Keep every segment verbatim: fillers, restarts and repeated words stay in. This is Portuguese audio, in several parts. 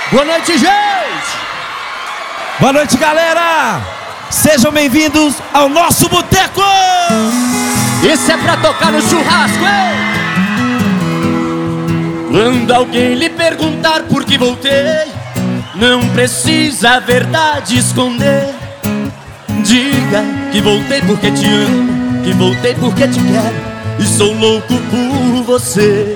Boa noite, gente! Boa noite, galera! Sejam bem-vindos ao nosso boteco! Isso é pra tocar no churrasco, hein? Quando alguém lhe perguntar por que voltei, não precisa a verdade esconder. Diga que voltei porque te amo, que voltei porque te quero e sou louco por você.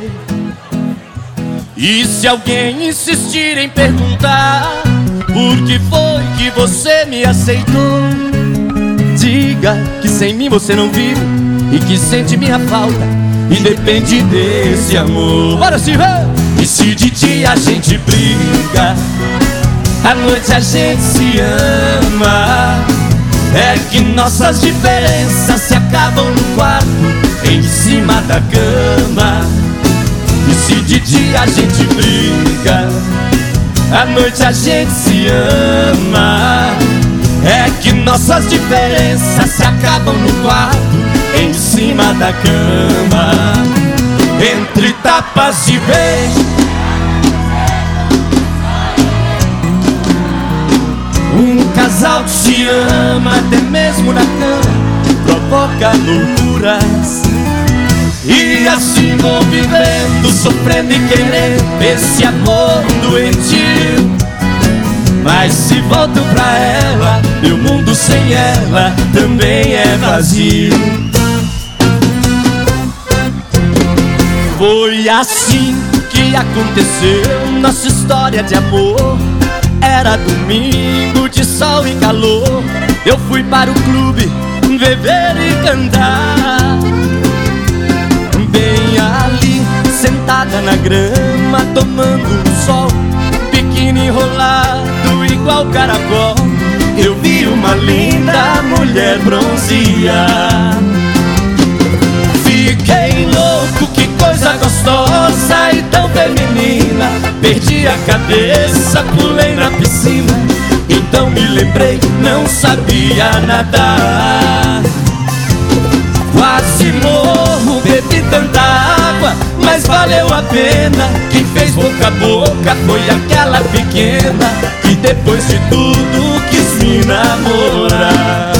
E se alguém insistir em perguntar por que foi que você me aceitou, diga que sem mim você não vive e que sente minha falta e depende desse amor. Bora se ver! E se de dia a gente briga, à noite a gente se ama, é que nossas diferenças se acabam no quarto, em cima da cama. E se de dia a gente briga, à noite a gente se ama, é que nossas diferenças se acabam no quarto, em cima da cama. Entre tapas de beijo, um casal que se ama até mesmo na cama provoca loucuras. E assim vou vivendo, sofrendo e querendo esse amor doentio. Mas se volto pra ela, meu mundo sem ela também é vazio. Foi assim que aconteceu nossa história de amor. Era domingo de sol e calor, eu fui para o clube beber e cantar. Bem ali, sentada na grama, tomando um sol, biquíni enrolado igual caracol, eu vi uma linda mulher bronzear. Fiquei louco, que coisa gostosa e tão feminina. Perdi a cabeça, pulei na piscina, então me lembrei, não sabia nadar. Quase morro, bebi tanta água, mas valeu a pena. Quem fez boca a boca foi aquela pequena que depois de tudo quis me namorar.